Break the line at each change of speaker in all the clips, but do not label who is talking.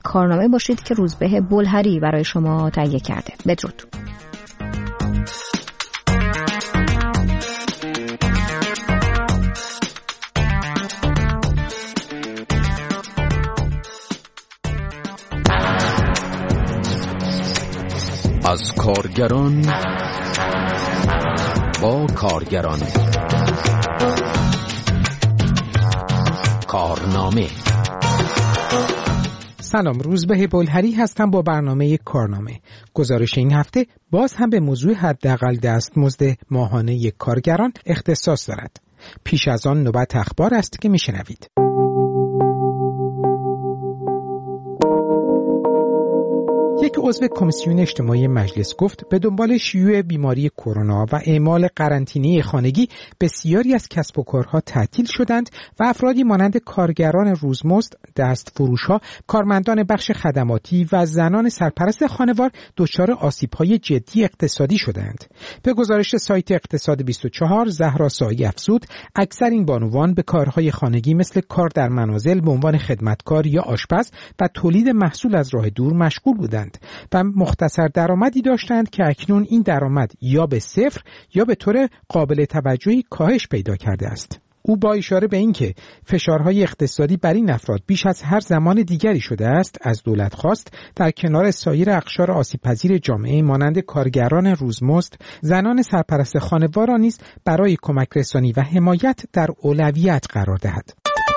کارنامه باشید که روزبه بلهری برای شما تهیه کرده. بدرود.
از کارگران با کارگران. کارنامه.
سلام، روزبه بلهری هستم با برنامه کارنامه. گزارش این هفته باز هم به موضوع حداقل دستمزد ماهانه کارگران اختصاص دارد. پیش از آن نوبت اخبار است که میشنوید. یک عضو کمیسیون اجتماعی مجلس گفت به دنبال شیوع بیماری کرونا و اعمال قرنطینه خانگی بسیاری از کسب و کارها تعطیل شدند و افرادی مانند کارگران روزمزد، دستفروش‌ها، کارمندان بخش خدماتی و زنان سرپرست خانوار دچار آسیب‌های جدی اقتصادی شدند. به گزارش سایت اقتصاد 24 زهرا سایی افزود اکثر این بانوان به کارهای خانگی مثل کار در منازل به عنوان خدمتکار یا آشپز و تولید محصول از راه دور مشغول بودند و مختصر درآمدی داشتند که اکنون این درآمد یا به صفر یا به طور قابل توجهی کاهش پیدا کرده است. او با اشاره به اینکه فشارهای اقتصادی بر این افراد بیش از هر زمان دیگری شده است، از دولت خواست در کنار سایر اقشار آسیب‌پذیر جامعه مانند کارگران روزمزد، زنان سرپرست خانوار را نیز برای کمک رسانی و حمایت در اولویت قرار دهد.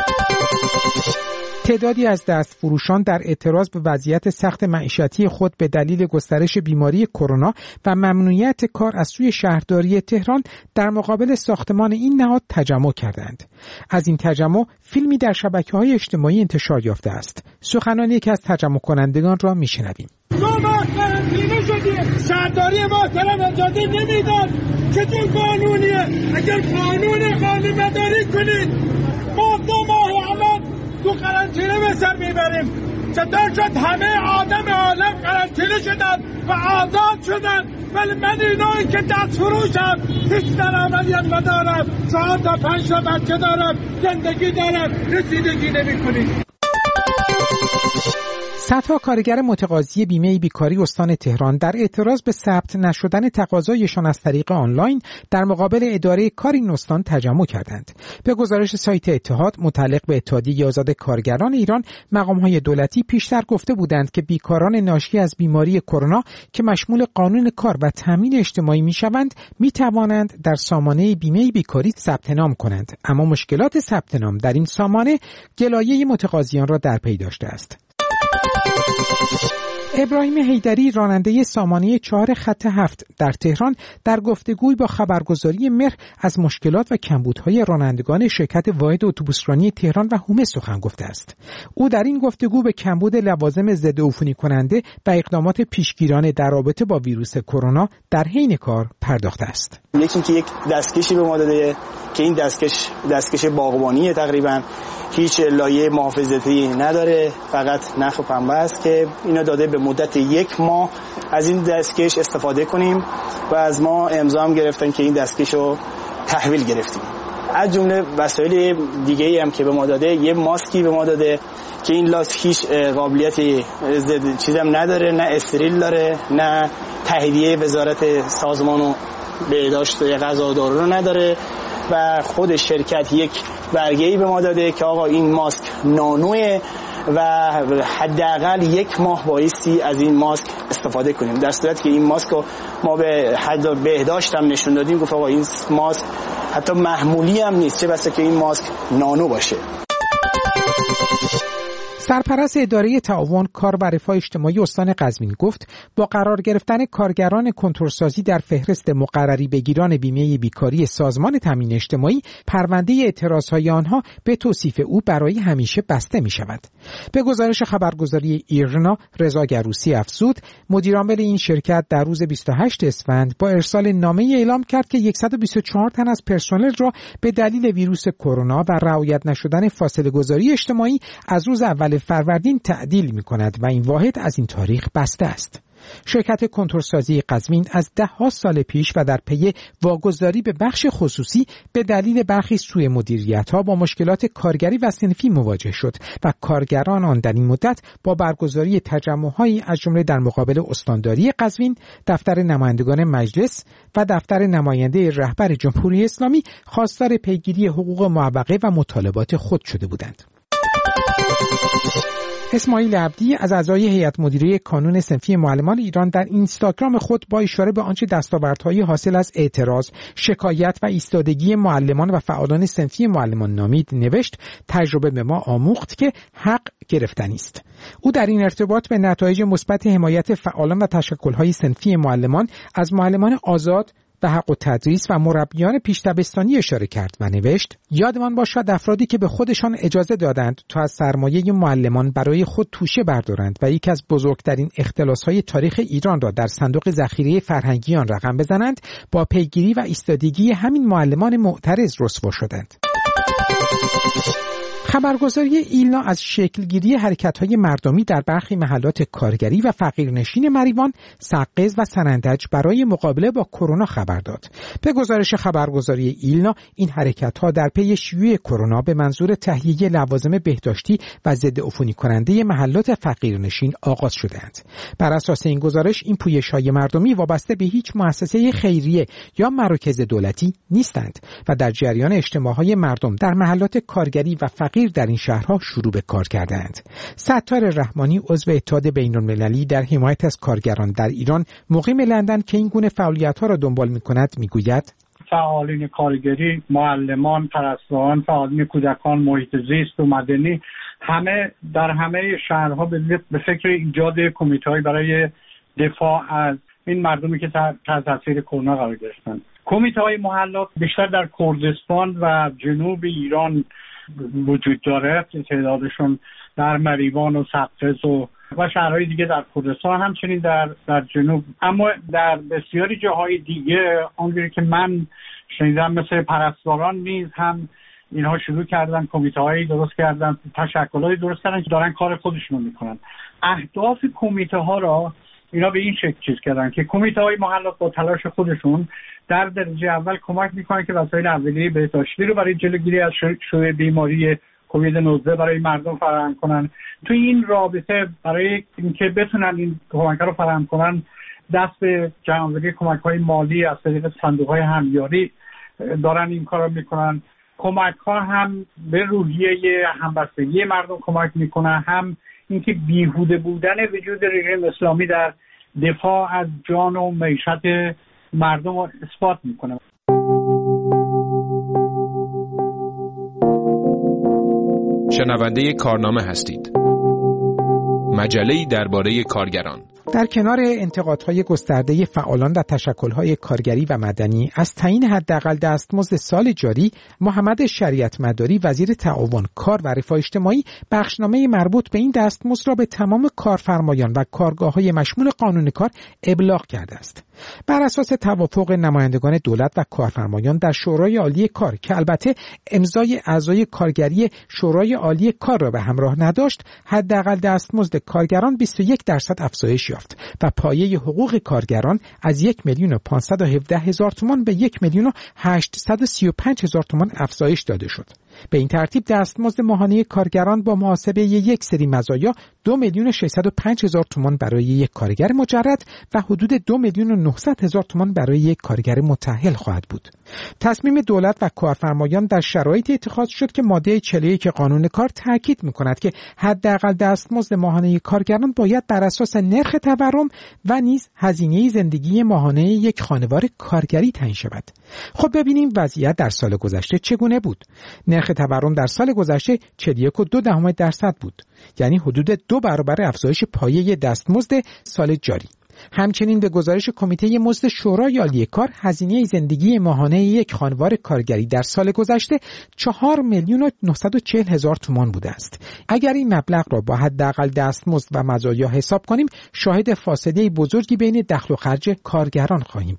تعدادی از دستفروشان در اعتراض به وضعیت سخت معیشتی خود به دلیل گسترش بیماری کرونا و ممنوعیت کار از سوی شهرداری تهران در مقابل ساختمان این نهاد تجمع کردند. از این تجمع فیلمی در شبکه‌های اجتماعی انتشار یافته است. سخنان یکی از تجمع کنندگان را میشنویم.
ما قرنطینه شدیم، شهرداری محترم اجازه نمیداد. چطور قانونیه؟ اگر قانون مداری کنید ما 2 ماه الان تو قرنطینه به سر میبریم. چطور شد همه آدم عالم قرنطینه شدن و آزاد شدن، ولی من اینایی که دست فروشم هیچ درآمدی هم ندارم، 4 تا 5 تا بچه دارم، زندگی دارم، رسیدگی نمی‌کنید.
صدها کارگر متقاضی بیمه بیکاری استان تهران در اعتراض به ثبت نشدن تقاضایشان از طریق آنلاین در مقابل اداره کار این استان تجمع کردند. به گزارش سایت اتحاد متعلق به اتحادیه آزاد کارگران ایران، مقام‌های دولتی پیشتر گفته بودند که بیکاران ناشی از بیماری کرونا که مشمول قانون کار و تامین اجتماعی میشوند میتوانند در سامانه بیمه بیکاری ثبت نام کنند، اما مشکلات ثبت نام در این سامانه گلایه متقاضیان را در پی داشته است. ابراهیم حیدری، راننده سامانه 4 خط 7 در تهران، در گفتگوی با خبرگزاری مهر از مشکلات و کمبودهای رانندگان شرکت واحد اتوبوسرانی تهران و هومه سخن گفته است. او در این گفتگو به کمبود لوازم ضد عفونی کننده و اقدامات پیشگیرانه در رابطه با ویروس کرونا در حین کار پرداخته است.
یکی که یک دستکشی به ما داده که این دستکش باغبانیه، تقریبا هیچ لایه محافظتی نداره، فقط نخ و پنبه است که اینا داده به مدت 1 ماه از این دستکش استفاده کنیم و از ما امضا هم گرفتن که این دستکش رو تحویل گرفتیم. از جمله وسایل دیگه‌ای هم که به ما داده، یه ماسکی به ما داده که این ماسک هیچ قابلیتی چیزم نداره، نه استریل داره، نه تاییدیه وزارت سازمان و بهداشت غذا و دارو رو نداره و خود شرکت یک برگه‌ای به ما داده که آقا این ماسک نانوه و حداقل 1 ماه بایستی از این ماسک استفاده کنیم. در صورتی که این ماسک رو ما به حد بهداشت هم نشون دادیم، گفت آقا این ماسک حتی محمولی هم نیست، چه بسا که این ماسک نانو باشه.
سرپرست اداره تعاون کار و رفاه اجتماعی استان قزوین گفت با قرار گرفتن کارگران کنترلسازی در فهرست مقرری بگیران بیمه بیکاری سازمان تامین اجتماعی، پرونده اعتراضهای آنها به توصیف او برای همیشه بسته می شود. به گزارش خبرگزاری ایرنا، رضا گروسی افزود مدیرعامل این شرکت در روز 28 اسفند با ارسال نامه اعلام کرد که 124 تن از پرسنل را به دلیل ویروس کرونا و رعایت نشدن فاصله گذاری اجتماعی از روز اول فروردین تعدیل می کند و این واحد از این تاریخ بسته است. شرکت کنتورسازی قزوین از 10 سال پیش و در پی واگذاری به بخش خصوصی به دلیل برخی سوء مدیریت‌ها با مشکلات کارگری و صنفی مواجه شد و کارگران آن در این مدت با برگزاری تجمع‌هایی از جمله در مقابل استانداری قزوین، دفتر نمایندگان مجلس و دفتر نماینده رهبر جمهوری اسلامی خواستار پیگیری حقوق معوقه و مطالبات خود شده بودند. اسماعیل عبدی از اعضای هیئت مدیره کانون صنفی معلمان ایران در اینستاگرام خود با اشاره به آنچه دستاوردهای حاصل از اعتراض، شکایت و ایستادگی معلمان و فعالان صنفی معلمان نامید نوشت: تجربه به ما آموخت که حق گرفتنی است. او در این ارتباط به نتایج مثبت حمایت فعالان و تشکل‌های صنفی معلمان از معلمان آزاد به حق و تدریس و مربیان پیش دبستانی اشاره کرد و نوشت: یادمان باشد افرادی که به خودشان اجازه دادند تا از سرمایه معلمان برای خود توشه بردارند و یکی از بزرگترین اختلاس‌های تاریخ ایران را در صندوق ذخیره فرهنگی آن رقم بزنند، با پیگیری و ایستادگی همین معلمان معترض رسوا شدند. خبرگزاری ایلنا از شکلگیری حرکت‌های مردمی در برخی محلات کارگری و فقیرنشین مریوان، سقز و سنندج برای مقابله با کرونا خبر داد. به گزارش خبرگزاری ایلنا، این حرکت‌ها در پی شیوع کرونا به منظور تهیه لوازم بهداشتی و ضد عفونی کننده محلات فقیرنشین آغاز شده‌اند. بر اساس این گزارش، این پویش‌های مردمی وابسته به هیچ مؤسسه خیریه یا مراکز دولتی نیستند و در جریان اجتماع‌های مردم در محلات کارگری و فقیر در این شهرها شروع به کار کردند. ستار رحمانی، عضو اتحاد بین‌المللی در حمایت از کارگران در ایران، مقیم لندن که این گونه فعالیت‌ها را دنبال می‌کند، می‌گوید:
فعالین کارگری، معلمان، پرستاران، فعالین کودکان، محیط زیست و مدنی، همه در همه شهرها به فکر ایجاد کمیته‌ای برای دفاع از این مردمی که تحت تاثیر کرونا قرار گرفتند. کمیته‌های محلات بیشتر در کردستان و جنوب ایران وجود داره، تعدادشون در مریوان و سقز و شهرهای دیگه در کردستان، همچنین در جنوب. اما در بسیاری جاهای دیگه آنجوری که من شنیدم مثل پرستاران نیز هم اینها شروع کردن، کمیته‌هایی درست کردن، تشکل‌هایی درست کردن که دارن کار خودشون میکنن. اهداف کمیته‌ها را اینا به این شکل چیز کردن که کمیته‌های محلات با تلاش خودشون در درجه اول کمک میکنن که وسایل اولیه بهداشتی رو برای جلوگیری از شیوع بیماری کووید 19 برای مردم فراهم کنن. تو این رابطه برای اینکه بتونن این کمک‌ها رو فراهم کنن، دست به جمع‌آوری کمک‌های مالی از طریق صندوق‌های همیاری دارن این کارو میکنن. کمک‌ها هم به روحیه همبستگی مردم کمک میکنن، هم اینکه بیهوده بودن وجود رژیم اسلامی در دفاع از جان و معیشت مردم رو اثبات میکنه.
شنونده کارنامه هستید. مجله‌ای درباره کارگران.
در کنار انتقادهای گسترده فعالان و تشکل‌های کارگری و مدنی از تعیین حداقل دستمزد سال جاری، محمد شریعت مداری وزیر تعاون، کار و رفاه اجتماعی بخشنامه مربوط به این دستمزد را به تمام کارفرمایان و کارگاه‌های مشمول قانون کار ابلاغ کرده است. بر اساس توافق نمایندگان دولت و کارفرمایان در شورای عالی کار که البته امضای اعضای کارگری شورای عالی کار را به همراه نداشت، حداقل دستمزد کارگران 21% افزایش یافت و پایه حقوق کارگران از 1,517,000 تومان به 1,835,000 تومان افزایش داده شد. به این ترتیب دستمزد ماهانه کارگران با محاسبه یک سری مزایا 2,605,000 تومان برای یک کارگر مجرد و حدود 2,900,000 تومان برای یک کارگر متأهل خواهد بود. تصمیم دولت و کارفرمایان در شرایطی اتخاذ شد که ماده 41 قانون کار تاکید می‌کند که حداقل دستمزد ماهانه کارگران باید بر اساس نرخ تورم و نیز هزینه زندگی ماهانه یک خانوار کارگری تعیین شود. خب ببینیم وضعیت در سال گذشته چگونه بود. نرخ تورم در سال گذشته 41.2% بود، یعنی حدود 2 برابر افزایش پایه دستمزد سال جاری. همچنین به گزارش کمیته مزد شورای عالی کار، هزینه زندگی ماهانه یک خانوار کارگری در سال گذشته 4,940,000 تومان بوده است. اگر این مبلغ را با حداقل دستمزد و مزایا حساب کنیم، شاهد فاصله بزرگی بین دخل و خرج کارگران خواهیم بود.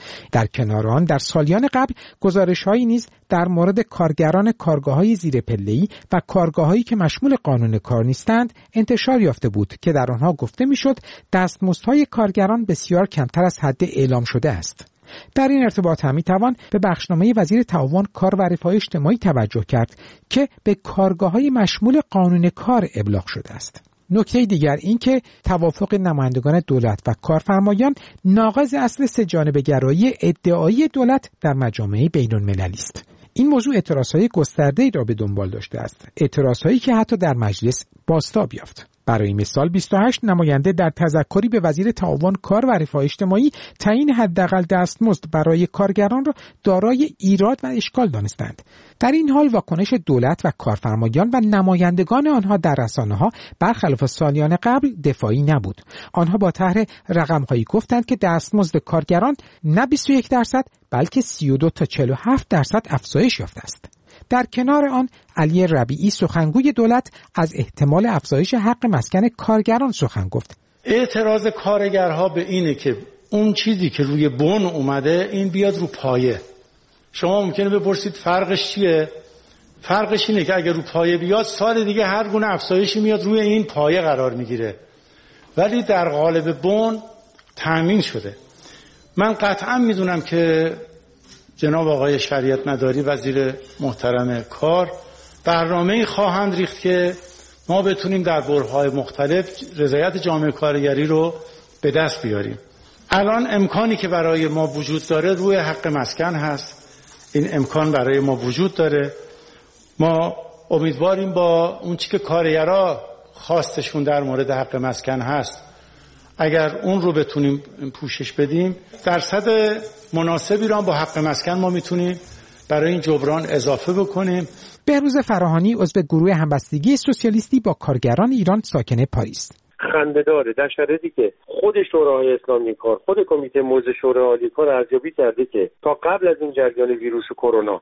در کنار آن در سالیان قبل گزارش‌هایی نیز در مورد کارگران کارگاه‌های زیر پله‌ای و کارگاه‌هایی که مشمول قانون کار نیستند انتشار یافته بود که در آنها گفته می‌شد دستمزدهای کارگران بسیار کمتر از حد اعلام شده است. در این ارتباط هم می‌توان به بخشنامه وزیر تعاون کار و رفاه اجتماعی توجه کرد که به کارگاه‌های مشمول قانون کار ابلاغ شده است. نکته دیگر این که توافق نمایندگان دولت و کارفرمایان ناقض اصل سه‌جانبه‌گرایی ادعایی دولت در مجامع بین‌المللی است. این موضوع اعتراضهای گسترده‌ای را به دنبال داشته است، اعتراضهایی که حتی در مجلس بازتاب یافت. برای مثال 28 نماینده در تذکری به وزیر تعاون کار و رفاه اجتماعی تعیین حداقل دستمزد برای کارگران را دارای ایراد و اشکال دانستند. در این حال واکنش دولت و کارفرمایان و نمایندگان آنها در رسانه‌ها برخلاف سالیان قبل دفاعی نبود. آنها با طرح رقم‌هایی گفتند که دستمزد کارگران نه 21% بلکه 32 تا 47% افزایش یافته است. در کنار آن علی ربیعی سخنگوی دولت از احتمال افزایش حق مسکن کارگران سخن گفت.
اعتراض کارگرها به اینه که اون چیزی که روی بن اومده این بیاد رو پایه. شما ممکنه بپرسید فرقش چیه؟ فرقش اینه که اگر رو پایه بیاد سال دیگه هر گونه افزایشی میاد روی این پایه قرار میگیره، ولی در قالب بن تامین شده. من قطعا میدونم که جناب آقای شریعت مداری وزیر محترم کار برنامه‌ای خواهند ریخت که ما بتونیم در برهه‌های مختلف رضایت جامعه کارگری رو به دست بیاریم. الان امکانی که برای ما وجود داره روی حق مسکن هست. این امکان برای ما وجود داره. ما امیدواریم با اون چیزی که کارگرها خواستشون در مورد حق مسکن هست اگر اون رو بتونیم پوشش بدیم درصد مناسبی رو با حق مسکن ما میتونیم برای این جبران اضافه بکنیم.
بهروز فراهانی عضو گروه همبستگی سوسیالیستی با کارگران ایران ساکن پاریس.
خنده‌داره در شرایطی که خود شورای اسلامی کار، خود کمیته موضع شورای عالی کار ارزیابی کرده که تا قبل از این جریان ویروس کرونا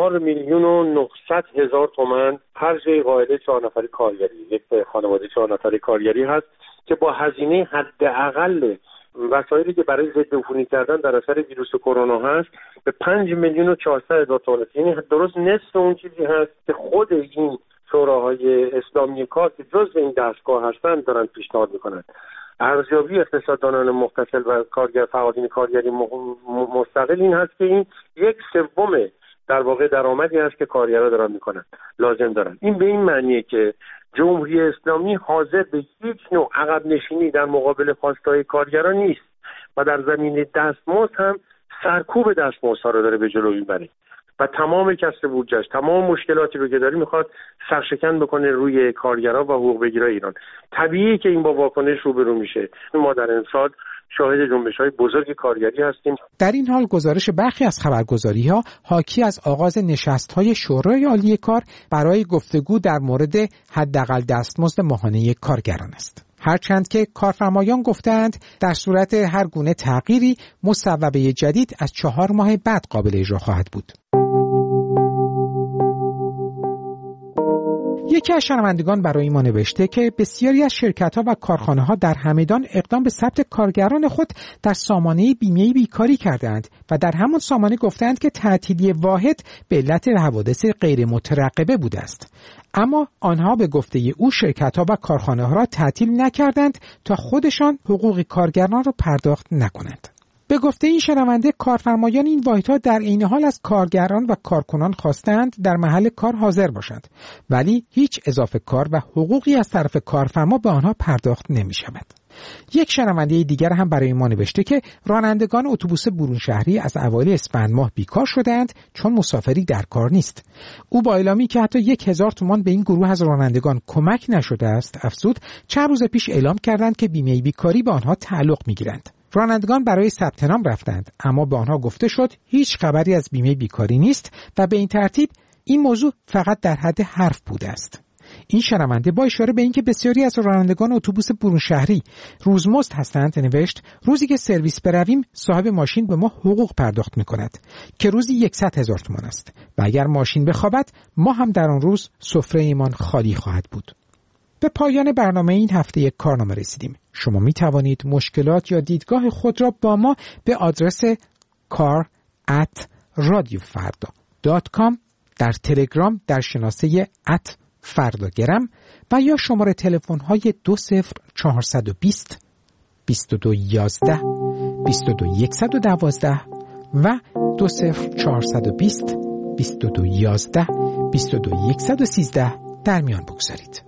4,900,000 تومان هر جای قاعده 4 نفری کارگری، یک خانواده 4 نفری کارگری هست که با هزینه حداقل وسایلی که برای ضد عفونی کردن در اثر ویروس کرونا هست به 5,400,000 تومان، یعنی درست نصف اون چیزی هست که خود این شوراهای اسلامی کار که جزء این دستگاه هستند دارن پیشنهاد میکنند. ارزیابی اقتصاددانان متصل و فعالین کارگری مستقل این هست که این 1/3 در واقع درآمدی هست که کارگرها دارن میکنن لازم دارن. این به این معنیه که جمهوری اسلامی حاضر به هیچ نوع عقب نشینی در مقابل خواستهای کارگران نیست و در زمینه دستمزد هم سرکوب دستمزدها رو داره به جلو میبره و تمام کسر بودجه‌اش، تمام مشکلاتی رو که داره میخواد سرشکن بکنه روی کارگرها و حقوق بگیرای ایران. طبیعیه که این با واکنش روبرو میشه. ما در امسال شاهد جنبش‌های بزرگ کارگری هستیم.
در این حال گزارش برخی از خبرگزاری‌ها حاکی از آغاز نشست‌های شورای عالی کار برای گفتگو در مورد حداقل دستمزد ماهانه کارگران است. هرچند که کارفرمایان گفتند در صورت هر گونه تغییری مصوبه جدید از 4 ماه بعد قابل اجرا خواهد بود. یکی از شنوندگان برای ما نوشته که بسیاری از شرکت‌ها و کارخانه‌ها در همدان اقدام به ثبت کارگران خود در سامانه بیمه بیکاری کردند و در همان سامانه گفتند که تعطیلی واحد به علت حوادث غیر مترقبه بوده است. اما آنها به گفته او شرکت‌ها و کارخانه‌ها را تعطیل نکردند تا خودشان حقوق کارگران را پرداخت نکنند. به گفته این شنونده کارفرمایان این واحدها در عین حال از کارگران و کارکنان خواستند در محل کار حاضر باشند، ولی هیچ اضافه کار و حقوقی از طرف کارفرما به آنها پرداخت نمی شود. یک شنونده دیگر هم برای ما نوشته که رانندگان اتوبوس برون شهری از اوایل اسفند ماه بیکار شدند چون مسافری در کار نیست. او با اعلامی که حتی 1,000 تومان به این گروه از رانندگان کمک نشده است افزود چند روز پیش اعلام کردند که بیمه بیکاری به آنها تعلق می‌گیرند. رانندگان برای ثبت نام رفتند اما به آنها گفته شد هیچ خبری از بیمه بیکاری نیست و به این ترتیب این موضوع فقط در حد حرف بوده است. این شنونده با اشاره به اینکه بسیاری از رانندگان اتوبوس برون شهری روزمزد هستند نوشت روزی که سرویس برویم صاحب ماشین به ما حقوق پرداخت می‌کند که روزی 100,000 تومان است و اگر ماشین بخوابد ما هم در آن روز سفره ایمان خالی خواهد بود. به پایان برنامه این هفته یک کارنامه رسیدیم. شما می توانید مشکلات یا دیدگاه خود را با ما به آدرس kar@radiofarda.com، در تلگرام در شناسه @فرداگرم و یا شماره تلفن‌های 20420 2211 22112 و 20420 2211 22113 در میان بگذارید.